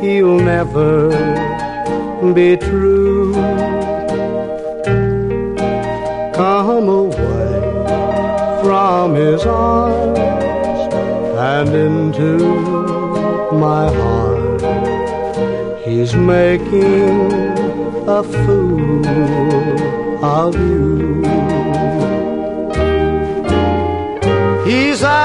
he'll never be true. Come away from his arms and into my heart. He's making a fool of you. He's